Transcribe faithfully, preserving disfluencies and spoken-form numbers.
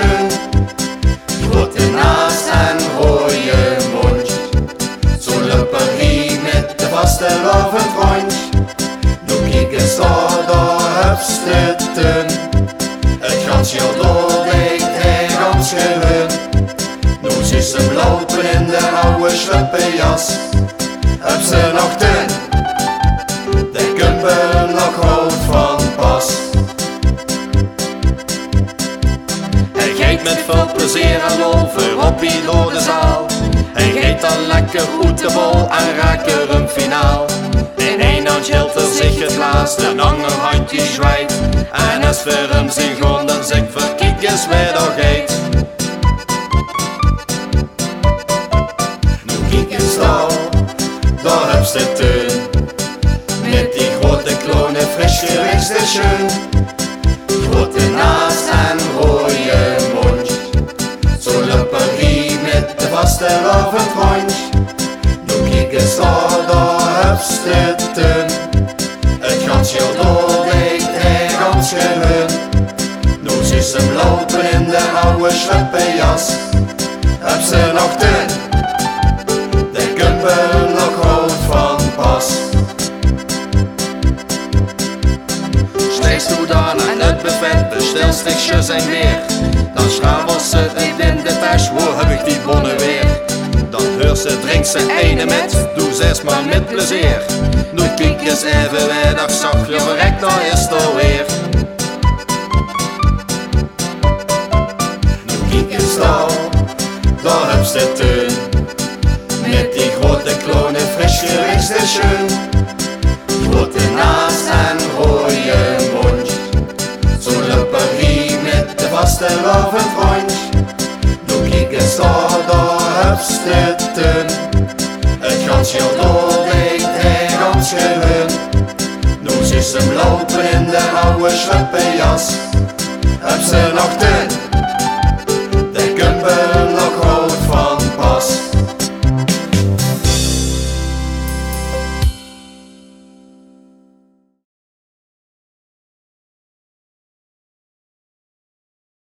schön. Grote naast en rode mond. Zo'n lupperie met de vaste lovend rond. Nu kijk eens daar, daar heb je het. Het gans jaar door deed hij gans gewoon. Nu zie ze lopen in de oude slippenjas. Heb ze nog ten, de kumpel nog rood van pas. Hij gaat met veel plezier en lol vooropie door de zaal. Hij gaat dan lekker goed de bal en raakt er een finaal. In één hand hield er zich het laatste, de ander handje zwijt. En als voor hem zich gewoon dan zegt verkiek eens weer nog eet. Nu kijk eens daar, daar heb je het teun. Met die grote klonen fris gerecht is schön. Grote naast en rode mond. Zo'n lupperie met de vaste lovend rond. Nu kijk eens daar, daar heb je het teun. Het gans jaar door deed hij gans gewoon. Nu zie ze hem lopen in de oude slippenjas. Heb ze nog ten, de kumpel nog rood van pas. Steeds toe dan aan het buffet, bestel stikjes en weer. Dan schrabelt ze het in de tas, waar heb ik die bonnen weer? Dan heurt ze, drinkt ze ene met, doe zes maar met plezier. Nu kijk eens even weer, dag zag je verrekt, daar is het alweer. Nu kijk eens daar, daar heb je het teun. Met die grote klonen fris gerecht is schön. Grote naast en rode mond. Zo'n lupperie met de vaste lovend rond. Nu kijk eens daar, daar heb je het teun. Het gans jaar door deed hij gans gewoon. Nu zie ze hem lopen in de oude slippenjas. Heb ze nog ten,